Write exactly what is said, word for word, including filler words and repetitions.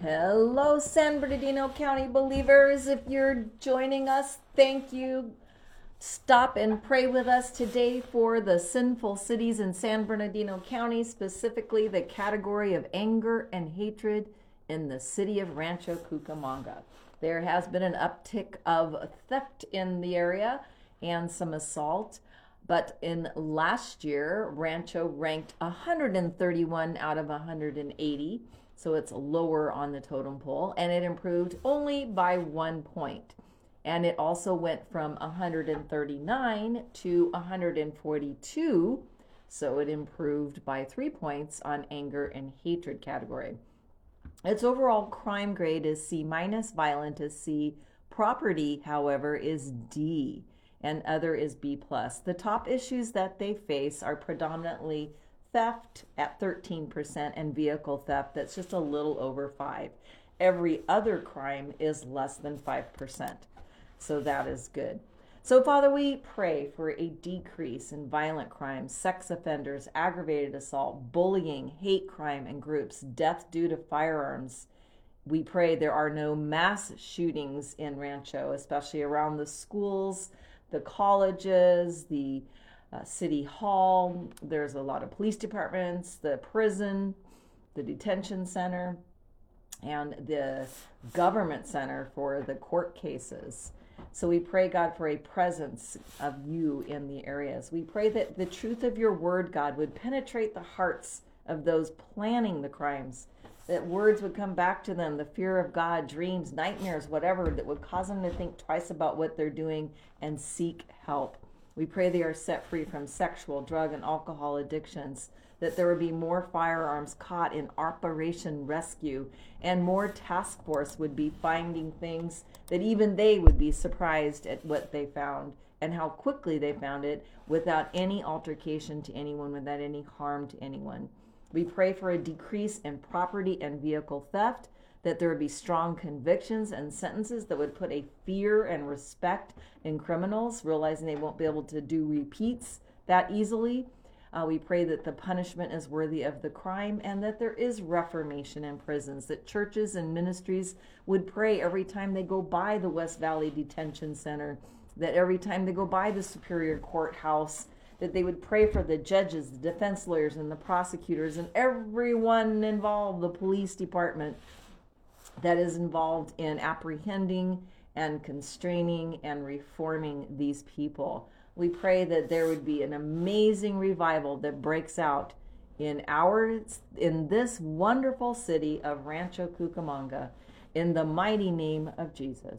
Hello, San Bernardino County believers. If you're joining us, thank you. Stop and pray with us today for the sinful cities in San Bernardino County, specifically the category of anger and hatred in the city of Rancho Cucamonga. There has been an uptick of theft in the area and some assault. But in last year, Rancho ranked one hundred thirty-one out of one hundred eighty. So it's lower on the totem pole, and it improved only by one point. And it also went from one hundred thirty-nine to one hundred forty-two, so it improved by three points on anger and hatred category. Its overall crime grade is C minus, violent is C, property, however, is D, and other is B plus. The top issues that they face are predominantly theft at thirteen percent and vehicle theft that's just a little over five. Every other crime is less than five percent. So that is good. So Father, we pray for a decrease in violent crimes, sex offenders, aggravated assault, bullying, hate crime and groups, death due to firearms. We pray there are no mass shootings in Rancho, especially around the schools, the colleges, the Uh, City Hall. There's a lot of police departments, the prison, the detention center, and the government center for the court cases. So we pray, God, for a presence of you in the areas. We pray that the truth of your word, God, would penetrate the hearts of those planning the crimes, that words would come back to them, the fear of God, dreams, nightmares, whatever, that would cause them to think twice about what they're doing and seek help. We pray they are set free from sexual, drug, and alcohol addictions, that there would be more firearms caught in Operation Rescue, and more task force would be finding things that even they would be surprised at what they found and how quickly they found it without any altercation to anyone, without any harm to anyone. We pray for a decrease in property and vehicle theft, that there would be strong convictions and sentences that would put a fear and respect in criminals, realizing they won't be able to do repeats that easily. Uh, we pray that the punishment is worthy of the crime, and that there is reformation in prisons, that churches and ministries would pray every time they go by the West Valley Detention Center, that every time they go by the Superior Courthouse, that they would pray for the judges, the defense lawyers, and the prosecutors, and everyone involved, the police department, that is involved in apprehending and constraining and reforming these people. We pray that there would be an amazing revival that breaks out in our in this wonderful city of Rancho Cucamonga, in the mighty name of Jesus.